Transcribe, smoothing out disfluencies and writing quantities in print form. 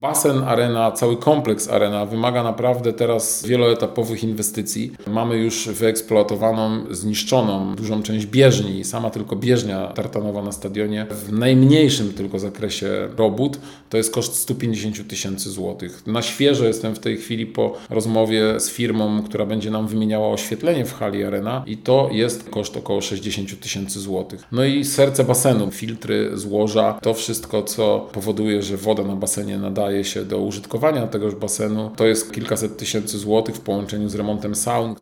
Basen Arena, cały kompleks Arena wymaga naprawdę teraz wieloetapowych inwestycji. Mamy już wyeksploatowaną, zniszczoną dużą część bieżni. Sama tylko bieżnia tartanowa na stadionie w najmniejszym tylko zakresie robót to jest koszt 150 tysięcy złotych. Na świeżo jestem w tej chwili po rozmowie z firmą, która będzie nam wymieniała oświetlenie w hali Arena i to jest koszt około 60 tysięcy złotych. No i serce basenu, filtry, złoża, to wszystko, co powoduje, że woda na basenie nadaje się do użytkowania tegoż basenu. To jest kilkaset tysięcy złotych w połączeniu z remontem saun.